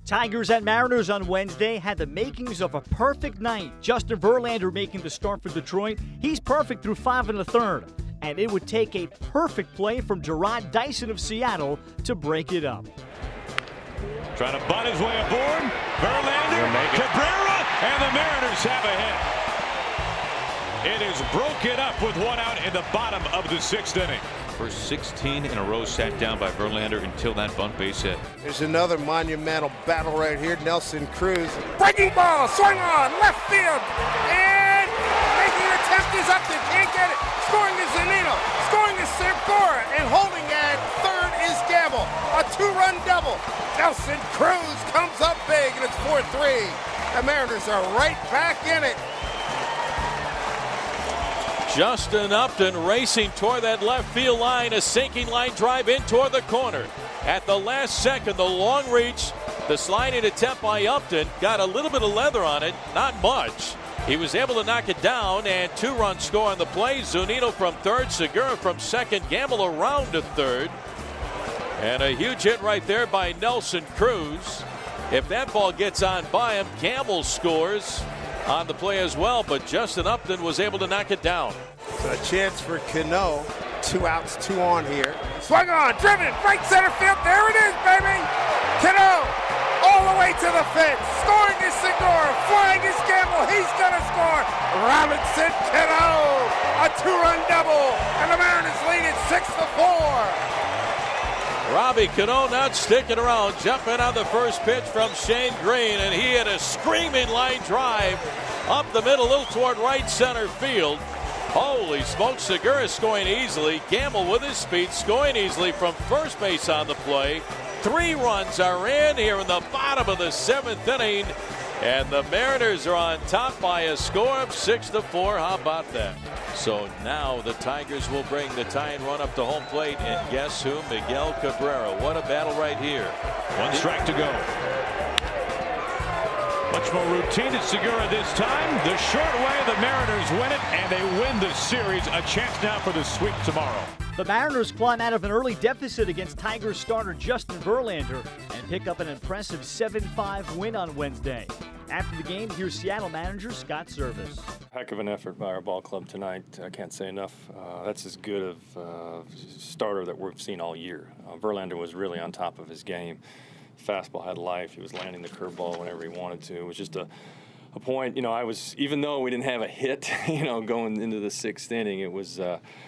Tigers and Mariners on Wednesday had the makings of a perfect night. Justin Verlander making the start for Detroit. He's perfect through 5 1/3. And it would take a perfect play from Jarrod Dyson of Seattle to break it up. Trying to butt his way aboard. Verlander, Cabrera, and the Mariners have a hit. It is broken up with 1 out in the bottom of the 6th inning. First 16 in a row sat down by Verlander until that bunt base hit. There's another monumental battle right here. Nelson Cruz. Breaking ball, swing on, left field, and making an attempt is Upton. Can't get it. Scoring is Zunino. Scoring is Segura. And holding at third is Gamble. A 2-run double. Nelson Cruz comes up big, and it's 4-3. The Mariners are right back in it. Justin Upton racing toward that left field line, a sinking line drive in toward the corner. At the last second, the long reach, the sliding attempt by Upton got a little bit of leather on it, not much. He was able to knock it down, and 2-run score on the play. Zunino from third, Segura from second, Gamble around to third. And a huge hit right there by Nelson Cruz. If that ball gets on by him, Gamble scores on the play as well, but Justin Upton was able to knock it down. So a chance for Cano. 2 outs, 2 on here. Swung on, driven, right center field. There it is, baby. Cano all the way to the fence. Scoring is Segura. Flying is Gamble. He's going to score. Robinson Cano. A 2-run double. And the Mariners lead it 6-4. Robbie Cano not sticking around, jumping on the first pitch from Shane Green, and he had a screaming line drive up the middle, a little toward right center field. Holy smokes, Segura scoring easily. Gamble with his speed, scoring easily from first base on the play. 3 runs are in here in the bottom of the 7th inning, and the Mariners are on top by a score of 6-4. How about that? So now the Tigers will bring the tying run up to home plate, and guess who? Miguel Cabrera. What a battle right here. 1 strike to go. Much more routine at Segura this time. The short way, the Mariners win it, and they win the series. A chance now for the sweep tomorrow. The Mariners climb out of an early deficit against Tigers starter Justin Verlander and pick up an impressive 7-5 win on Wednesday. After the game, here's Seattle manager Scott Service. Heck of an effort by our ball club tonight. I can't say enough. That's as good of starter that we've seen all year. Verlander was really on top of his game. Fastball had life. He was landing the curveball whenever he wanted to. It was just a point. Even though we didn't have a hit, going into the 6th inning, it was.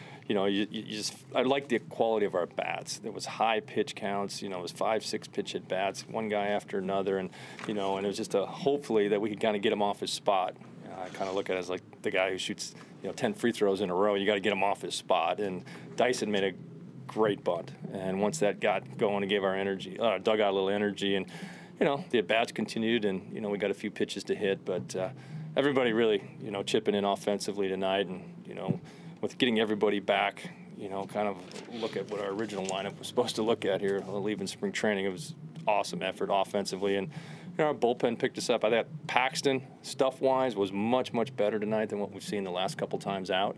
I like the quality of our bats. There was high pitch counts. It was 5-6 pitch at bats, one guy after another, and and it was just hopefully that we could kind of get him off his spot. I kind of look at it as like the guy who shoots 10 free throws in a row. You got to get him off his spot. And Dyson made a great bunt, and once that got going, it gave our dug out a little energy, and the at bats continued, and we got a few pitches to hit, but everybody really chipping in offensively tonight, and with getting everybody back, kind of look at what our original lineup was supposed to look at here, leaving spring training. It was awesome effort offensively, and our bullpen picked us up. I thought Paxton, stuff-wise, was much, much better tonight than what we've seen the last couple times out.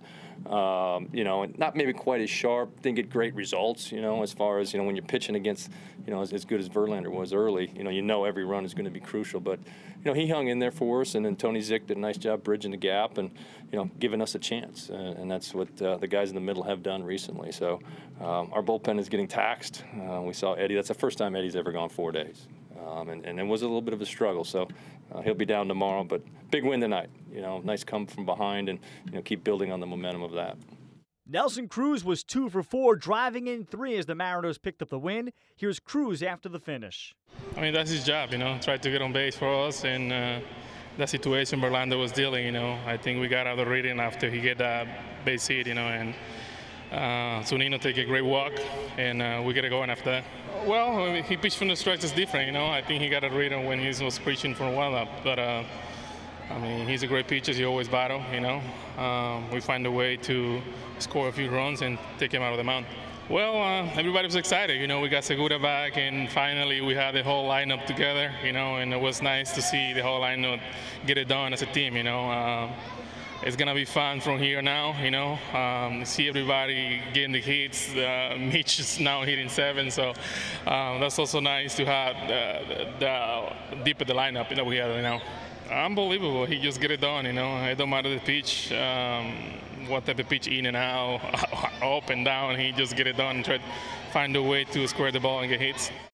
And not maybe quite as sharp. Didn't get great results, as far as, when you're pitching against, as good as Verlander was early, every run is going to be crucial. But, he hung in there for us, and then Tony Zick did a nice job bridging the gap and, giving us a chance. And that's what the guys in the middle have done recently. So our bullpen is getting taxed. We saw Eddie. That's the first time Eddie's ever gone 4 days. And it was a little bit of a struggle. So he'll be down tomorrow, but big win tonight. Nice come from behind, and keep building on the momentum of that. Nelson Cruz was 2 for 4, driving in 3 as the Mariners picked up the win. Here's Cruz after the finish. That's his job, try to get on base for us, and that situation Verlander was dealing, I think we got out of the reading after he get that base hit, and Zunino take a great walk, and we get it going after that. Well, he pitched from the stretch is different, I think he got a read on when he was pitching from one up, but he's a great pitcher. He always battle, we find a way to score a few runs and take him out of the mound. Well, everybody was excited. We got Segura back, and finally we had the whole lineup together, and it was nice to see the whole lineup get it done as a team, It's going to be fun from here now, see everybody getting the hits. Mitch is now hitting 7, so that's also nice to have the deep in the lineup that we have right now. Unbelievable. He just get it done, you know. It don't matter the pitch, what type of pitch, in and out, up and down. He just get it done and try to find a way to square the ball and get hits.